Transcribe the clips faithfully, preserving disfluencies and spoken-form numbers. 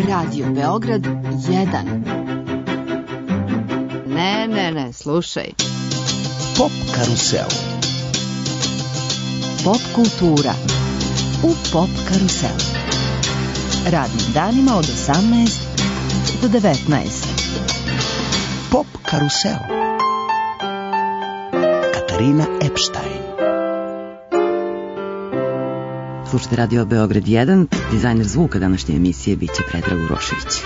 Radio Beograd jedan. Ne, ne, ne, slušaj. Pop karusel. Pop kultura u Pop karuselu. Radnim danima od osamnaest do devetnaest. Pop karusel. Katarina Epstein. Slušajte Radio Beograd jedan, dizajner zvuka današnje emisije biće Predrag Urošević.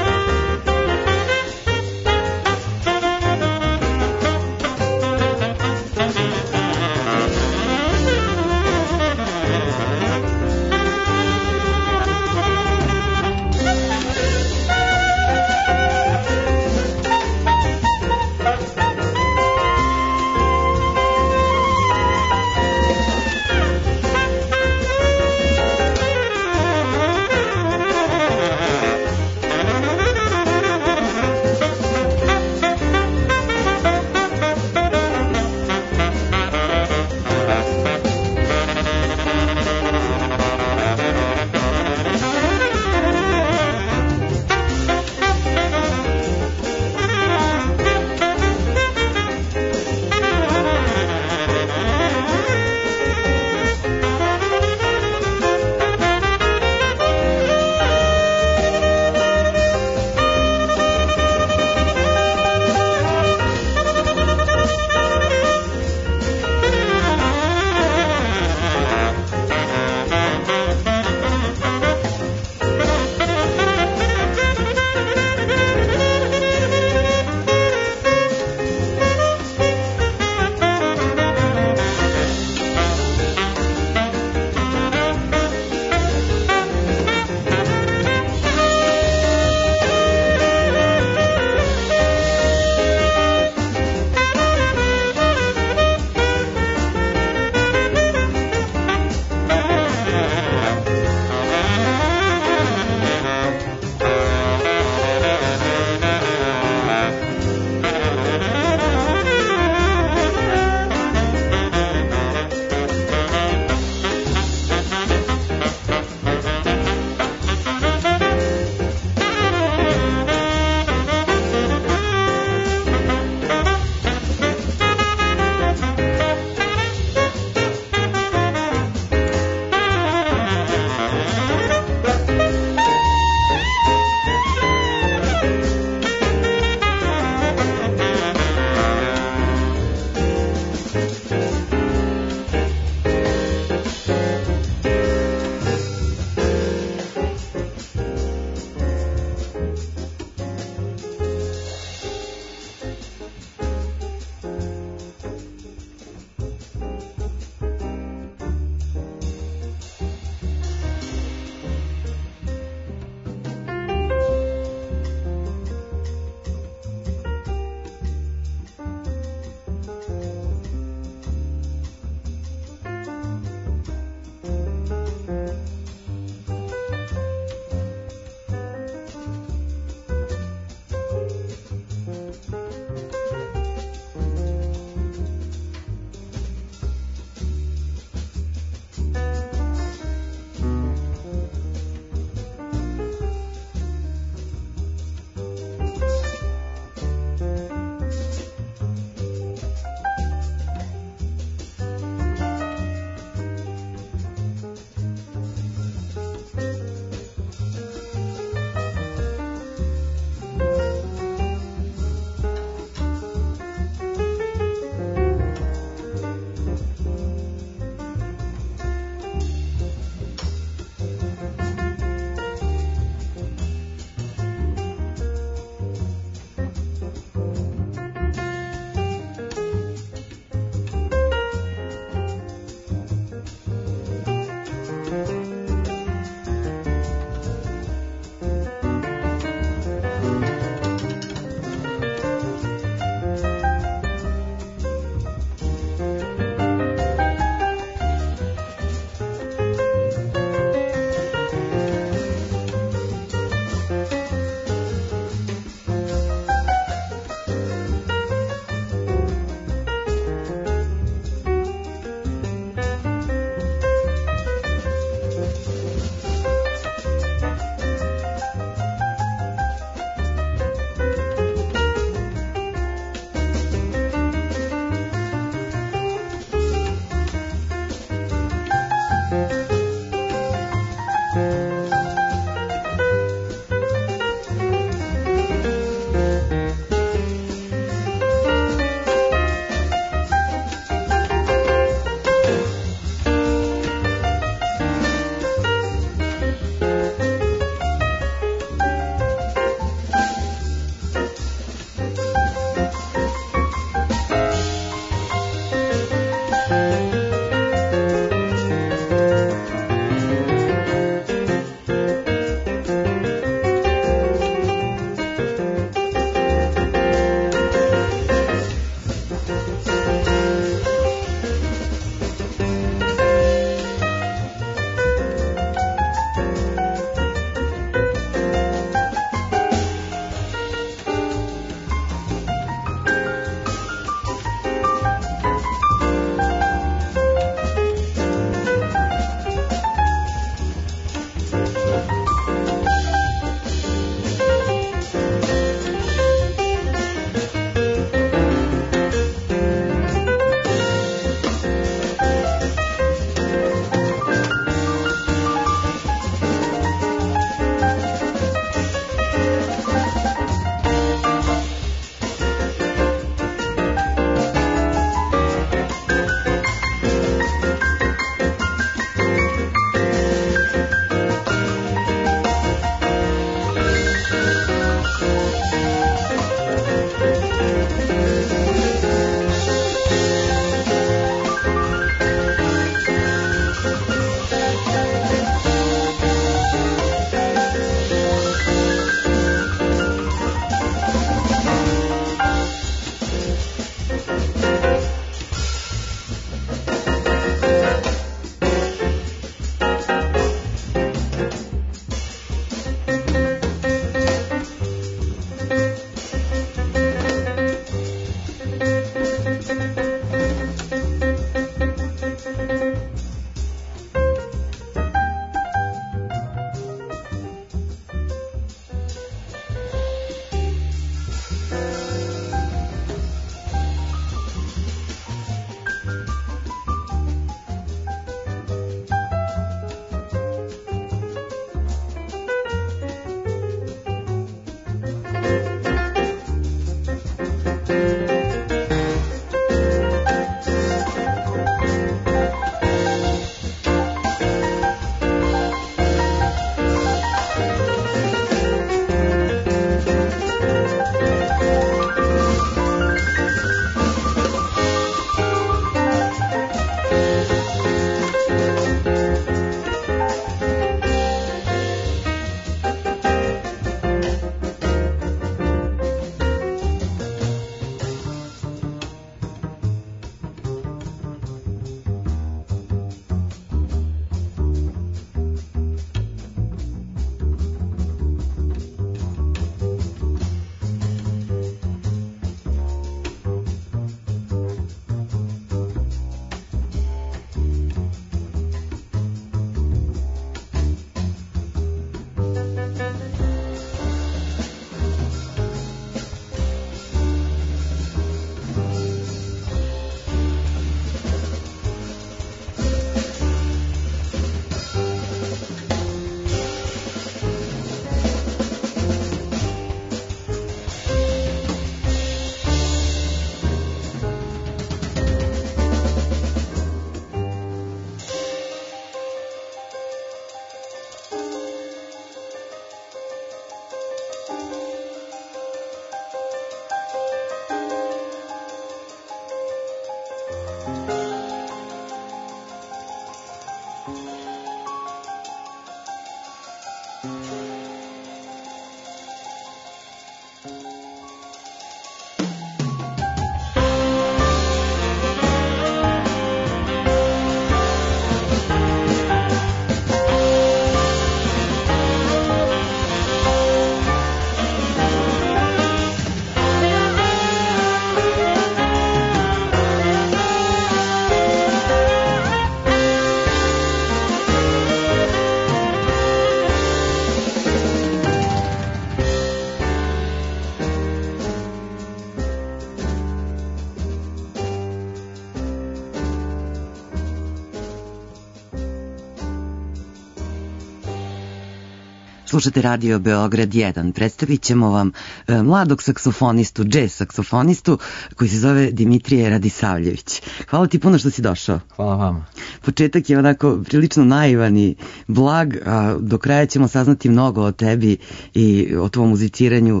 Slušate Radio Beograd jedan. Predstavit ćemo vam e, mladog saksofonistu, džez saksofonistu, koji se zove Dimitrije Radisavljević. Hvala ti puno što si došao. Hvala vama. Početak je onako prilično naivan i blag, a do kraja ćemo saznati mnogo o tebi i o tvom muziciranju.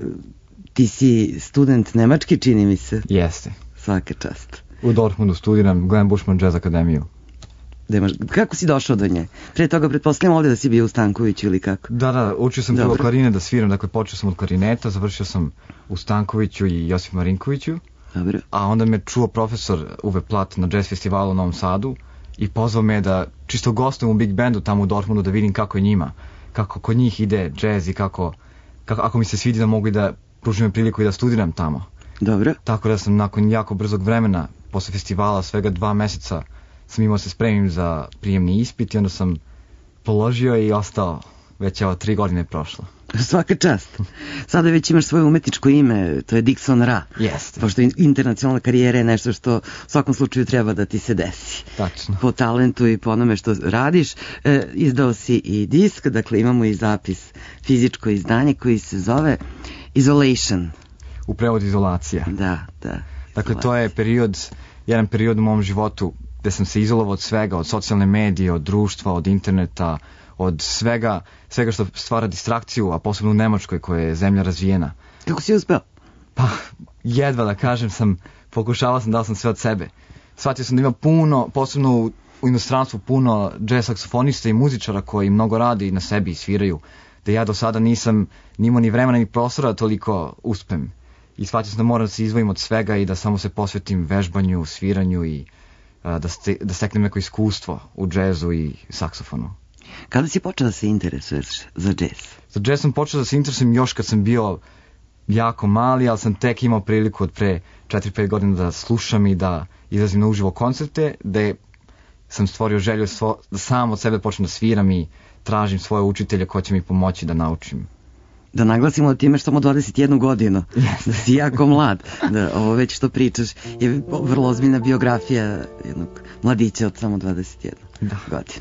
Ti si student nemački, čini mi se. Jeste. Svaka čast. U Dortmundu studiram Glenn Bushman Jazz Akademiju. Imaš, kako si došao do nje? Pre toga pretpostavljam ovdje da si bio u Stankoviću ili kako? Da, da, učio sam prvo klarine da sviram, dakle počeo sam od klarineta, završio sam u Stankoviću i Josip Marinkoviću. Dobro. A onda me čuo profesor Uwe Platt na jazz festivalu u Novom Sadu i pozvao me da čisto gostujem u big bandu tamo u Dortmundu da vidim kako je njima, kako kod njih ide jazz i kako, kako ako mi se svidi da mogu da pružim priliku i da studiram tamo. Dobro. Tako da sam nakon jako brzog vremena, posle festivala, svega dva meseca, sam imao se spremim za prijemni ispit i onda sam položio i ostao, već evo tri godine je prošlo. Svaka čast. Sada već imaš svoje umetničko ime, to je Dixon Ra. Jeste. Pošto internacionalna karijera je nešto što u svakom slučaju treba da ti se desi. Tačno. Po talentu i po onome što radiš. E, izdao si i disk, dakle imamo i zapis, fizičko izdanje koji se zove Isolation. U prevodu izolacija. Da, da. Dakle, to je period, jedan period u mom životu gde sam se izolovao od svega, od socijalne medije, od društva, od interneta, od svega, svega što stvara distrakciju, a posebno u Nemačkoj koja je zemlja razvijena. Kako si uspeo? Pa, jedva da kažem sam, pokušavao sam, dao sam sve od sebe. Shvatio sam da ima puno, posebno u, u inostranstvu, puno jazz saksofonista i muzičara koji mnogo radi na sebi i sviraju, da ja do sada nisam ni imao ni vremena ni prostora da toliko uspem. I shvatio sam da moram da se izdvojim od svega i da samo se posvetim vežbanju, sviranju i a, da, ste, da steknem neko iskustvo u džezu i saksofonu. Kada si počeo da se interesuješ za džez? Za džez sam počeo da se interesujem još kad sam bio jako mali, ali sam tek imao priliku od pre četiri pet godina da slušam i da izlazim na uživo koncerte, da je, sam stvorio želju svo, da sam od sebe počnem da sviram i tražim svoje učitelje ko će mi pomoći da naučim. Da naglasimo da ti imaš samo dvadeset jednu godinu, yes. Da si jako mlad, da ovo već što pričaš je vrlo ozbiljna biografija jednog mladića od samo dvadeset jedne da. godine.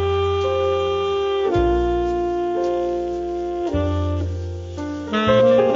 Thank you.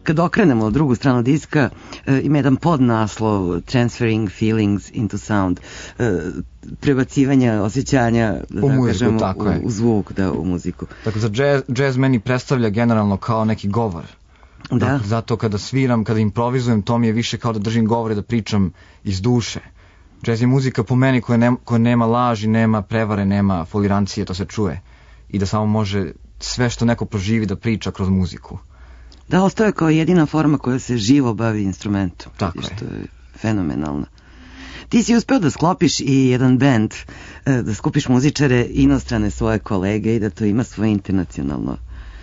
Kad okrenemo drugu stranu diska, e, ima jedan podnaslov Transferring Feelings into Sound. E, prebacivanja osjećanja, da u muziku, kažemo, tako u, je. u zvuk, da, u muziku. Dakle, za jazz, jazz meni predstavlja generalno kao neki govor. Da. Dakle, zato kada sviram, kada improvizujem, to mi je više kao da držim govore, da pričam iz duše. Jazz je muzika po meni koja, ne, koja nema laži, nema prevare, nema folirancije, to se čuje. I da samo može sve što neko proživi da priča kroz muziku. Da, ostaje kao jedina forma koja se živo bavi instrumentom. Tako je. Što je fenomenalno. Ti si uspeo da sklopiš i jedan band, da skupiš muzičare, inostrane svoje kolege i da to ima svoje internacionalno.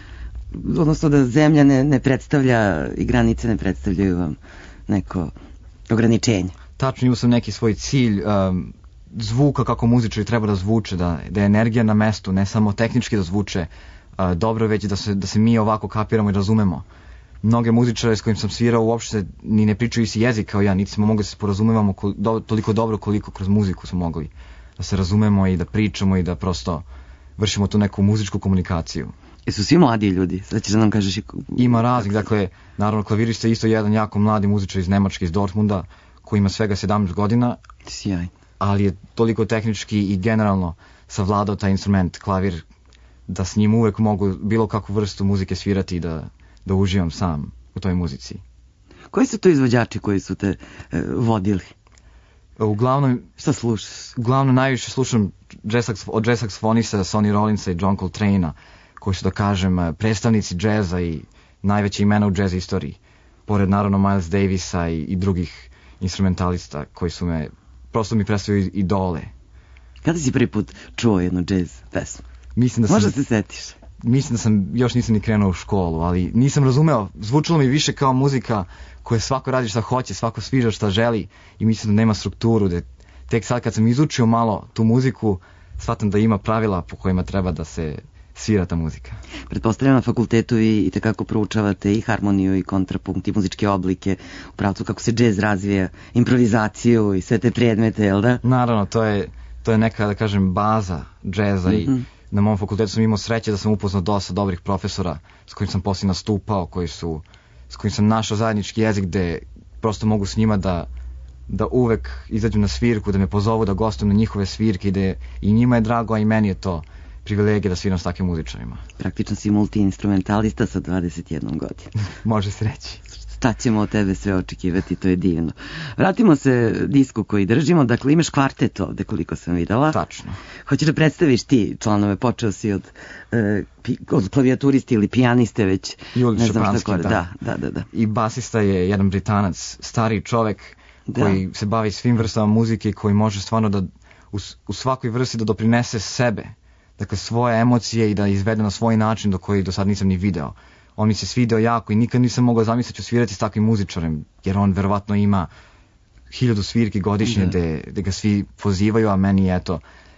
Odnosno da zemlja ne, ne predstavlja i granice ne predstavljaju vam neko ograničenje. Tačno, imao sam neki svoj cilj, um, zvuka kako muzičari treba da zvuče, da, da je energija na mestu, ne samo tehnički da zvuče uh, dobro, već da se, da se mi ovako kapiramo i razumemo. Mnoge muzičare s kojim sam svirao uopšte ni ne pričaju isti jezik kao ja, niti smo mogli da se porazumevamo kol, do, toliko dobro koliko kroz muziku smo mogli da se razumemo i da pričamo i da prosto vršimo tu neku muzičku komunikaciju. Jesu svi mladi ljudi? Sad ćeš da nam kažeš... I... Ima razlik, dakle, naravno klavirista je isto jedan jako mladi muzičar iz Nemačke, iz Dortmunda, koji ima svega sedamnaest godina. Sjaj. Ali je toliko tehnički i generalno savladao taj instrument, klavir, da s njim uvek mogu bilo kakvu vrstu muzike svirati i da, da uživam sam u toj muzici. Koji su to izvođači koji su te e, vodili? Uglavnom... Šta slušaš? Uglavnom najviše slušam jazz, od jazz saksofonista Sonny Rollinsa i John Coltrane'a, koji su, da kažem, predstavnici džeza i najveće imena u džez istoriji. Pored, naravno, Miles Davisa i, i drugih instrumentalista koji su me, prosto mi predstavljaju idole. Kada si prvi put čuo jednu džez pesmu? Mislim da sam, možda se setiš. Mislim da sam, još nisam ni krenuo u školu, ali nisam razumeo, zvučalo mi više kao muzika koja svako radi šta hoće, svako sviđa šta želi i mislim da nema strukturu, da tek sad kad sam izučio malo tu muziku, shvatam da ima pravila po kojima treba da se svira ta muzika. Pretpostavljam na fakultetu i, i tekako proučavate i harmoniju i kontrapunkt i muzičke oblike u pravcu kako se džez razvija, improvizaciju i sve te predmete, jel da? Naravno, to je, to je neka, da kažem, baza džeza mm-hmm. i na mom fakultetu sam imao sreće da sam upoznao dosta dobrih profesora s kojim sam poslije nastupao, koji su, s kojim sam našao zajednički jezik gde prosto mogu s njima da, da uvek izađu na svirku, da me pozovu da gostujem na njihove svirke i da i njima je drago, a i meni je to privilegija da sviram s takvim muzičarima. Praktično si multi-instrumentalista sa dvadeset jednom godinom. Može se reći. Šta ćemo od tebe sve očekivati, to je divno. Vratimo se disku koji držimo, dakle imaš kvartet ovde koliko sam videla. Tačno. Hoćeš da predstaviš ti članove, počeo si od, eh, od klavijaturiste ili pijaniste već. Juli ne znam Šapanski, šta da. da. Da, da, da. I basista je jedan Britanac, stariji čovek da. koji se bavi svim vrstama muzike i koji može stvarno da u, u svakoj vrsti da doprinese sebe. Dakle, svoje emocije i da izvede na svoj način do koji do sad nisam ni video. On mi se svideo jako i nikad nisam mogao zamisliti ću svirati s takvim muzičarem, jer on verovatno ima hiljadu svirki godišnje gde, gde ga svi pozivaju, a meni eto,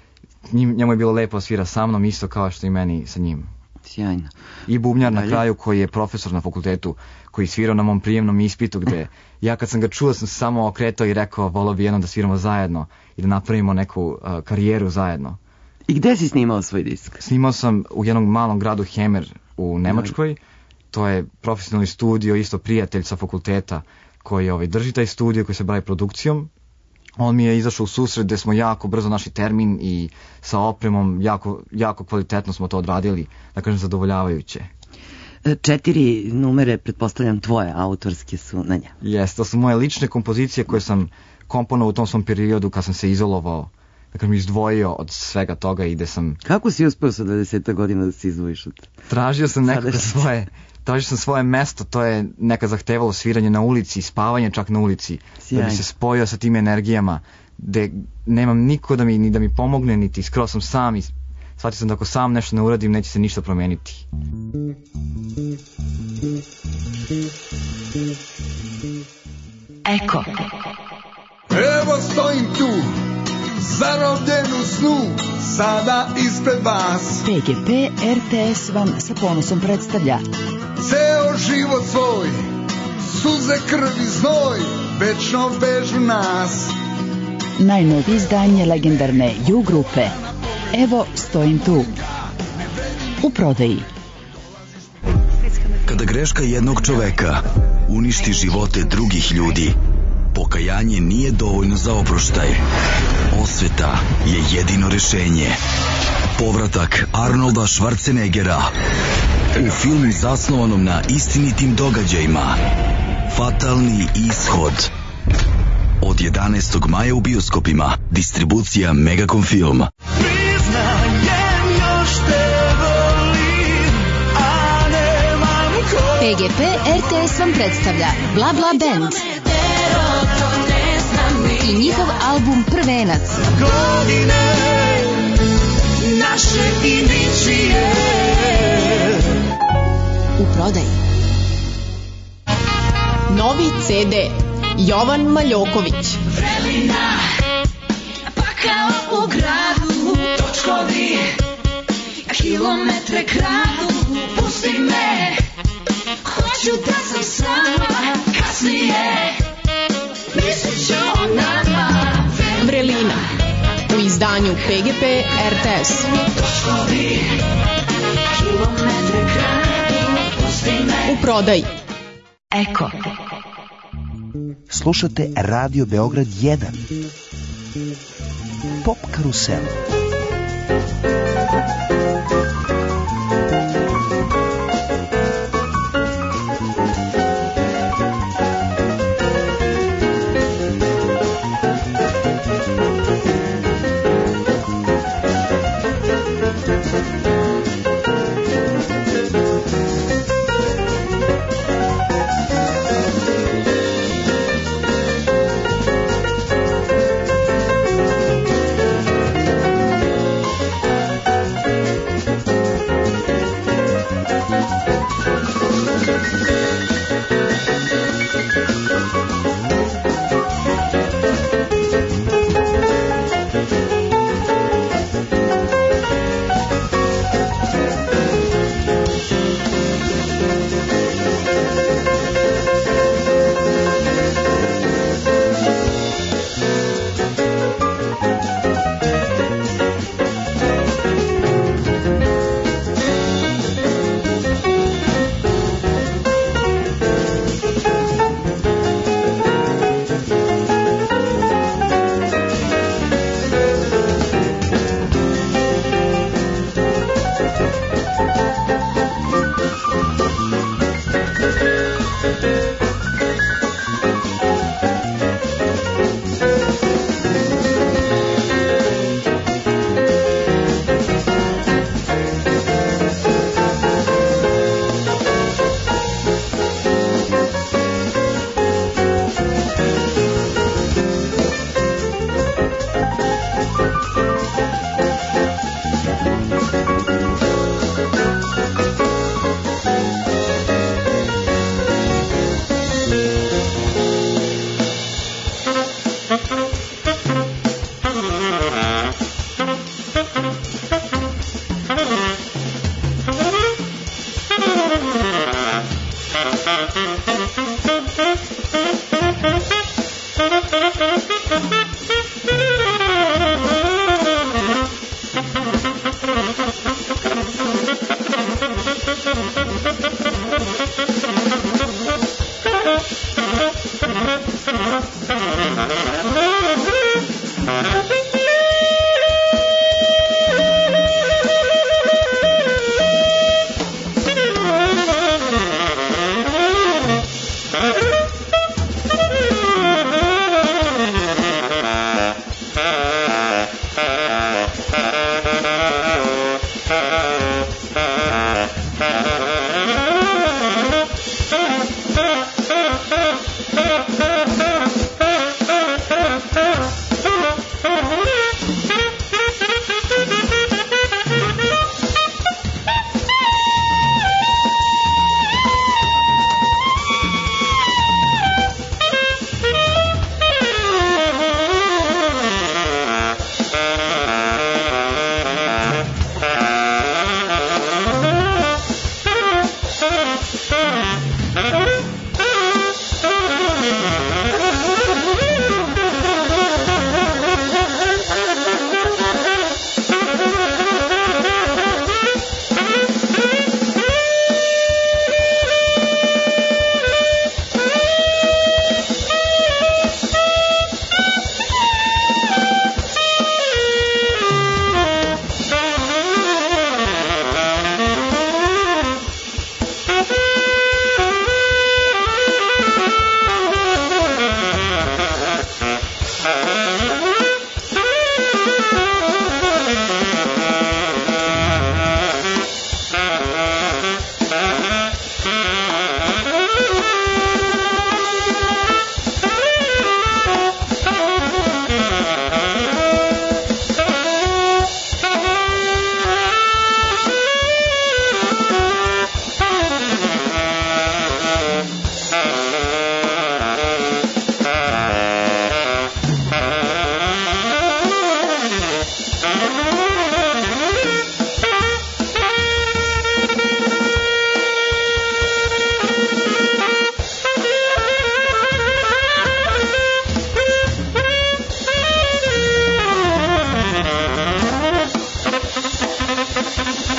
njemu je bilo lepo svira sa mnom isto kao što i meni sa njim. Sjajno. I bubnjar na kraju koji je profesor na fakultetu, koji svirao na mom prijemnom ispitu gde ja kad sam ga čuo sam se samo okretao i rekao volao bi jednom da sviramo zajedno i da napravimo neku uh, karijeru zajedno. I gde si snimao svoj disk? Snimao sam u jednom malom gradu Hemer u Nemačkoj. To je profesionalni studio, isto prijatelj sa fakulteta koji ovaj, drži taj studio, koji se bavi produkcijom. On mi je izašao u susret gde smo jako brzo našli termin i sa opremom jako, jako kvalitetno smo to odradili, da kažem zadovoljavajuće. Četiri numere, pretpostavljam tvoje, autorske su na njemu. Jes, to su moje lične kompozicije koje sam komponovao u tom svom periodu kad sam se izolovao, da kažem izdvojio od svega toga i gde sam... Kako si uspeo sa dvadeset godina da se izdvojiš od... Tražio sam nekako svoje... Tražio sam svoje mesto, to je nekad zahtevalo sviranje na ulici, spavanje čak na ulici, Sjaj. Da bi se spojio sa tim energijama, gde nemam niko da mi, ni da mi pomogne, niti skoro sam sam i shvatio sam da ako sam nešto ne uradim, neće se ništa promeniti. Eko. Evo stojim tu, zarobljen u snu, sada ispred vas. P G P R T S vam sa ponosom predstavlja ceo život svoj, suze, krv i znoj, večno vežu nas. najnovije izdanje legendarne U grupe. Evo stojim tu. U prodaji. Kada greška jednog čoveka uništi živote drugih ljudi, pokajanje nije dovoljno za oproštaj. Osveta je jedino rešenje. Povratak Arnolda Schwarzeneggera u filmu zasnovanom na istinitim događajima Fatalni ishod. Od jedanaestog maja u bioskopima. Distribucija Megacom Film. Priznajem još te volim, a nemam ko. P G P R T S vam predstavlja Bla Bla Band i njihov album Prvenac. Godine naše indicije U prodaji. Novi C D Jovan Maljoković. Vrelina, pa kao u gradu, točkovi, kilometre kradu, pusti me, hoću da sam sama, kasnije, mislit ću o nama. Vrelina u izdanju P G P R T S. Točkovi, kilometre kradu, pusti me. U prodaji. Eko. Slušate Radio Beograd jedan. Pop karusel.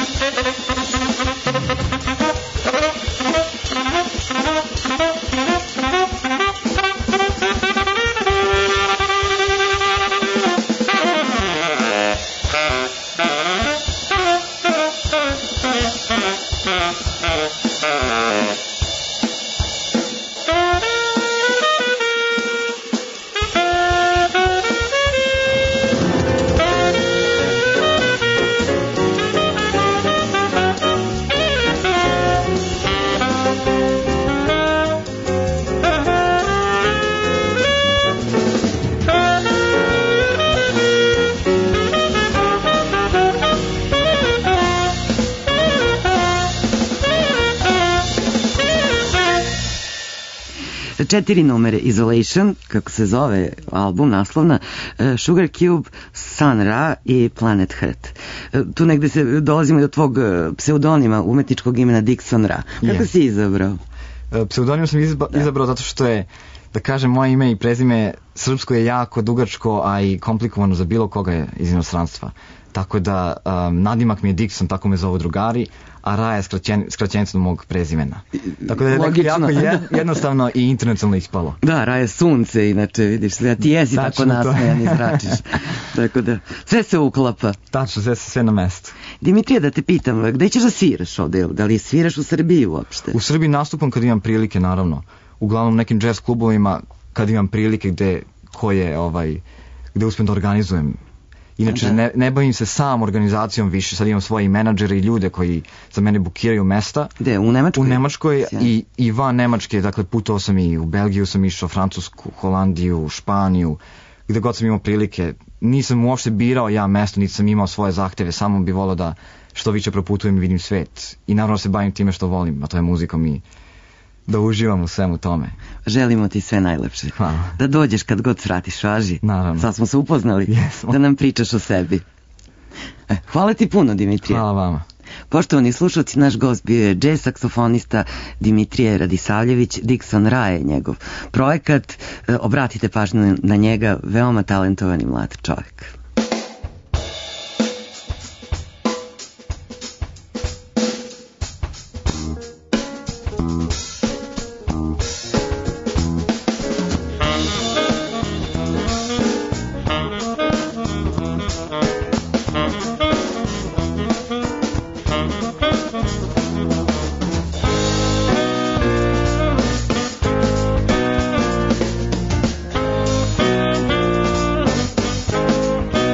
Četiri numere Isolation, kako se zove album, naslovna, Sugar Cube, Sun Ra i Planet Hurt. Tu negde se dolazimo do tvog pseudonima, umetničkog imena Dixon Ra. Kako Yes. si izabrao? Pseudonim sam izba, izabrao zato što je, da kažem, moje ime i prezime srpsko je jako dugačko, a i komplikovano za bilo koga je iz inostranstva. Tako da um, nadimak mi je Dixon, tako me zovu drugari, a Ra je skraćen, skraćenica mog prezimena. Tako da je nekako jako jed, jednostavno i internacionalno ispalo. Da, Ra je sunce, inače, vidiš, sve, ti jesi tako nasmejan i zračiš. Tako da, sve se uklapa. Tačno, sve, sve na mestu. Dimitrije, da te pitam, gde ćeš da sviraš ovde? Da li sviraš u Srbiji uopšte? U Srbiji nastupam kad imam prilike, naravno. Uglavnom u nekim jazz klubovima kad imam prilike gde, koje, ovaj, gde uspijem da organizujem. Inače, ne, ne bavim se sam organizacijom više, sad imam svoje menadžere i ljude koji za mene bukiraju mesta. Gde, u Nemačkoj? U Nemačkoj i, i van Nemačke, dakle putovao sam i u Belgiju sam išao, Francusku, Holandiju, Španiju, gde god sam imao prilike. Nisam uopšte birao ja mesto, niti sam imao svoje zahteve, samo bi volao da što više proputujem i vidim svet. I naravno se bavim time što volim, a to je muzikom i da uživam u svemu tome. Želimo ti sve najlepše. Hvala. Da dođeš kad god svratiš, važi. Naravno. Sad smo se upoznali. Jesmo. Da nam pričaš o sebi. E, hvala ti puno, Dimitrije. Hvala vama. Poštovani slušalci, naš gost bio je jazz saksofonista Dimitrije Radisavljević. Dixon Ra je njegov projekat. E, obratite pažnju na njega, veoma talentovan i mlad čovjek. Thank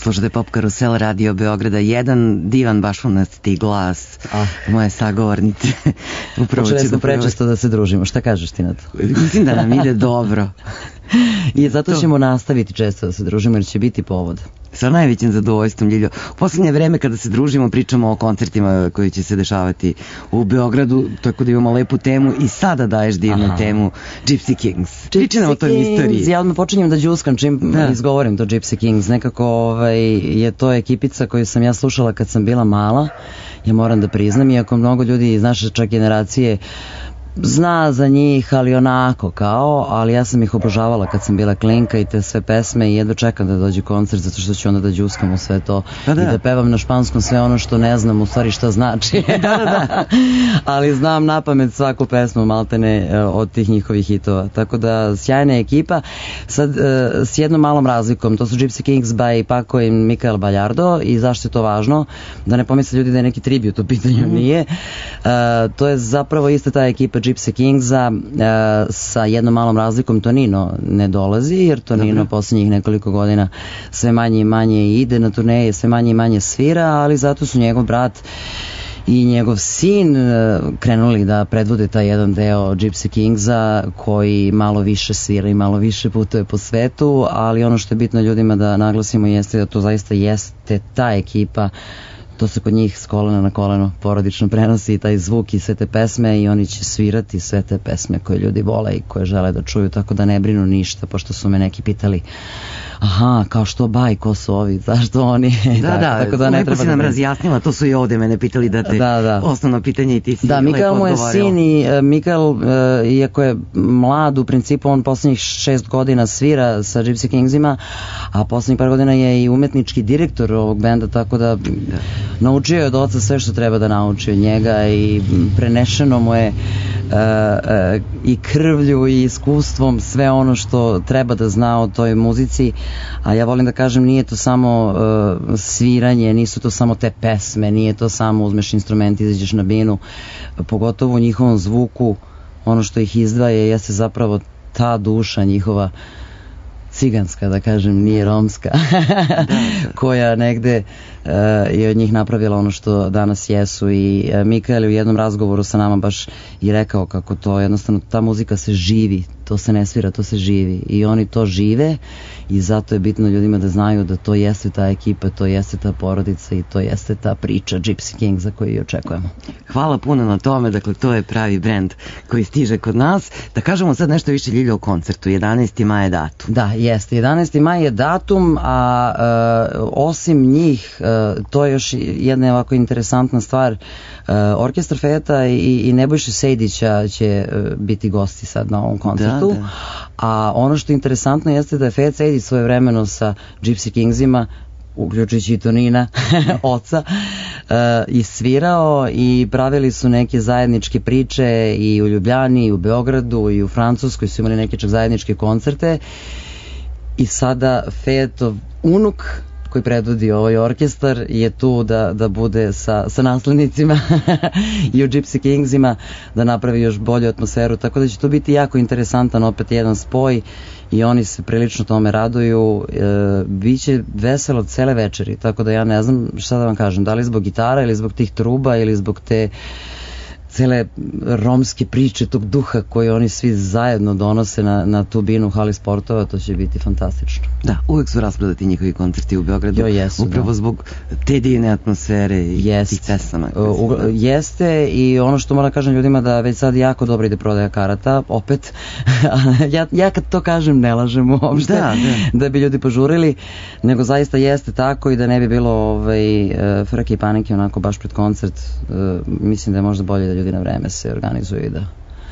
Slušate Pop Karusel, Radio Beograda jedan, divan baš vam nas ti glas, ah. moje sagovornice. Počeli smo prečesto da se družimo, šta kažeš ti na to? Mislim da nam ide dobro. I zato ćemo nastaviti često da se družimo jer će biti povod. Sa najvećim zadovoljstvom, Ljiljo. U poslednje vreme kada se družimo pričamo o koncertima koji će se dešavati u Beogradu, tako da imamo lepu temu i sada daješ divnu Aha. temu Gypsy Kings. Priči nam o toj istoriji. Ja odmah počinjem da džuskam čim da. izgovorim to Gypsy Kings. Nekako ovaj, je to ekipica koju sam ja slušala kad sam bila mala. Ja moram da priznam, iako mnogo ljudi iz naše čak generacije zna za njih, ali onako kao, ali ja sam ih obožavala kad sam bila klinka i te sve pesme i jedva čekam da dođe koncert zato što ću onda da džuskam u sve to da, da. i da pevam na španskom sve ono što ne znam u stvari šta znači. da, da, da. Ali znam napamet svaku pesmu maltene od tih njihovih hitova. Tako da sjajna ekipa. Sad s jednom malom razlikom, to su Gypsy Kings by Paco i Mikael Ballardo i zašto je to važno? Da ne pomisle ljudi da je neki tribut u pitanju, mm. nije. Uh, to je zapravo ista ta ekipa Gypsy Kingsa uh, sa jednom malom razlikom. Tonino ne dolazi jer Tonino Dobre. posljednjih nekoliko godina sve manje i manje ide na turneje, sve manje i manje svira, ali zato su njegov brat i njegov sin uh, krenuli da predvode taj jedan deo Gypsy Kingsa koji malo više svira i malo više putuje po svetu, ali ono što je bitno ljudima da naglasimo jeste da to zaista jeste ta ekipa. To se kod njih s kolena na koleno porodično prenosi i taj zvuk i sve te pesme i oni će svirati sve te pesme koje ljudi vole i koje žele da čuju, tako da ne brinu ništa, pošto su me neki pitali aha, kao što baj, ko su ovi, zašto oni? Da, tako, da, tako da ne lepo si nam da razjasnila, to su i ovde mene pitali da te da, da. osnovno pitanje i ti si da, lepo Mikael mu je odgovorila. sin i uh, Mikael, uh, iako je mlad, u principu on poslednjih šest godina svira sa Gypsy Kingsima, a poslednjih par godina je i umetnički direktor ovog benda, tako da, da. naučio je od oca sve što treba da nauči od njega i prenešeno mu je uh, uh, i krvlju i iskustvom sve ono što treba da zna o toj muzici. A ja volim da kažem, nije to samo uh, sviranje, nisu to samo te pesme, nije to samo uzmeš instrument, izađeš na binu, pogotovo u njihovom zvuku, ono što ih izdvaja jeste zapravo ta duša njihova ciganska, da kažem, nije romska, koja negde uh, je od njih napravila ono što danas jesu i uh, Mikael je u jednom razgovoru sa nama baš i rekao kako to jednostavno, ta muzika se živi, to se ne svira, to se živi i oni to žive i zato je bitno ljudima da znaju da to jeste ta ekipa, to jeste ta porodica i to jeste ta priča Gypsy King za koju i očekujemo. Hvala puno na tome, dakle to je pravi brend koji stiže kod nas. Da kažemo sad nešto više, Ljiljo, o koncertu, jedanaesti maj je datum. Da, jeste, jedanaesti maj je datum, a uh, osim njih, uh, to je još jedna ovako interesantna stvar, uh, orkestar Fejata i, i Nebojše Sejdića će uh, biti gosti sad na ovom koncertu, da, da. A ono što je interesantno jeste da je Fejat Sejdić svoje vremeno sa Gypsy Kingsima, uključujući i Tonina, oca, uh, i svirao i pravili su neke zajedničke priče i u Ljubljani, i u Beogradu, i u Francuskoj su imali neke čak zajedničke koncerte i sada Fejatov unuk koji predvodi ovaj orkestar je tu da, da bude sa, sa naslednicima i u Gypsy Kingsima da napravi još bolju atmosferu, tako da će to biti jako interesantan opet jedan spoj i oni se prilično tome raduju, e, biće veselo cele večeri, tako da ja ne znam šta da vam kažem, da li zbog gitara ili zbog tih truba ili zbog te cele romske priče, tog duha koji oni svi zajedno donose na, na tu binu u hali sportova, to će biti fantastično. Da, uvek su rasprodati njihovi koncerti u Beogradu, jo, jesu, upravo da. Zbog te divne atmosfere i Jest. tih pesama. U, jeste i ono što moram kažem ljudima da već sad jako dobro ide prodaja karata, opet, ja, ja kad to kažem ne lažem uopšte, da, da. da bi ljudi požurili, nego zaista jeste tako i da ne bi bilo ovaj, frke i panike onako baš pred koncert, mislim da je možda bolje da ljudi na vreme se organizuju i da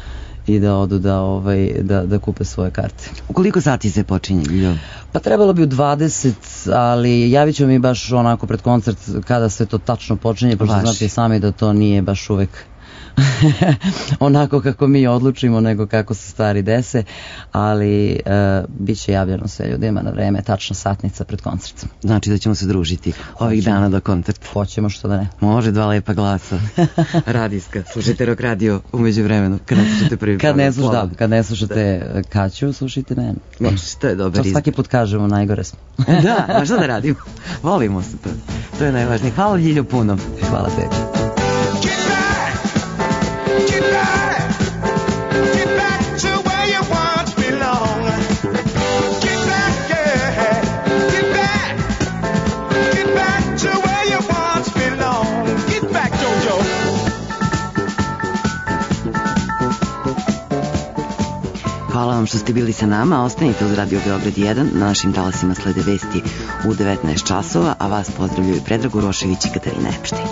i da odu da, ovaj, da, da kupe svoje karte. U koliko sati se počinje, Ljiljo? Pa trebalo bi u dvadeset, ali javit ćemo mi baš onako pred koncert kada sve to tačno počinje, pošto znate sami da to nije baš uvek onako kako mi odlučimo nego kako se stvari dese, ali uh, bit će javljeno sve ljudima na vreme, tačna satnica pred koncertom. Znači da ćemo se družiti ovih Hoćemo. dana do koncerta. Hoćemo, što da ne. Može, dva lepa glasa. Radijska. Slušajte Rock Radio umeđu vremenu, kad ne slušate prvi Kad ne, sluš, da, slobodno. kad ne slušate da. Kaću, slušajte mene. Može, to je dobar To izbor. svaki put kažemo, najgore smo. Da, a šta da radimo? Volimo se to. To je najvažnije. Hvala Ljiljo puno. Hvala tebi. Hvala vam što ste bili sa nama, ostanite uz Radio Beograd jedan, na našim talasima slede vesti u devetnaest časova, a vas pozdravljaju Predrag Urošević i Katarina Epštajn.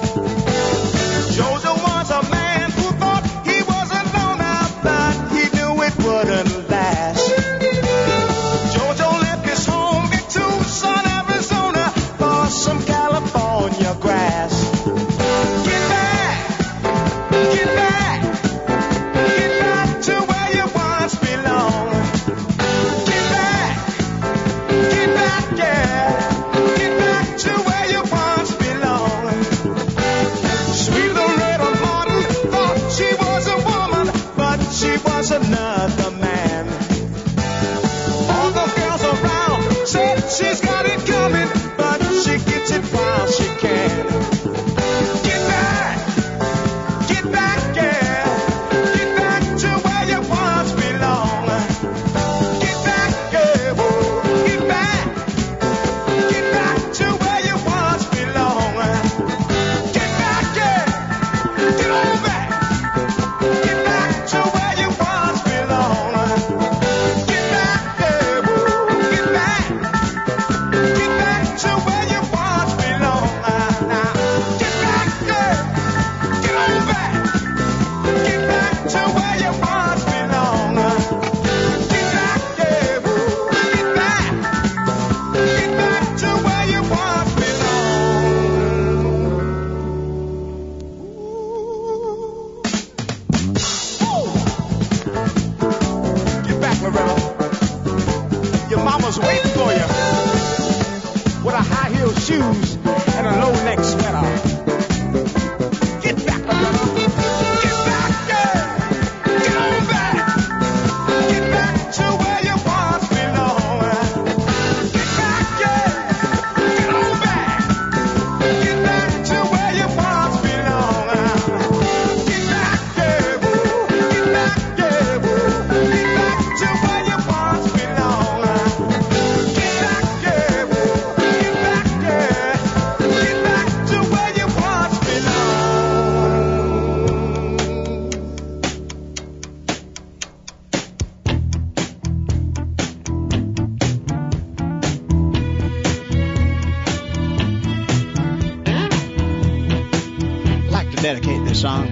Dedicate this song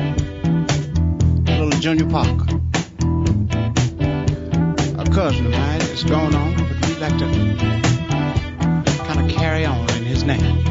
to little Junior Parker, a cousin of mine that's going on, but we'd like to kind of carry on in his name.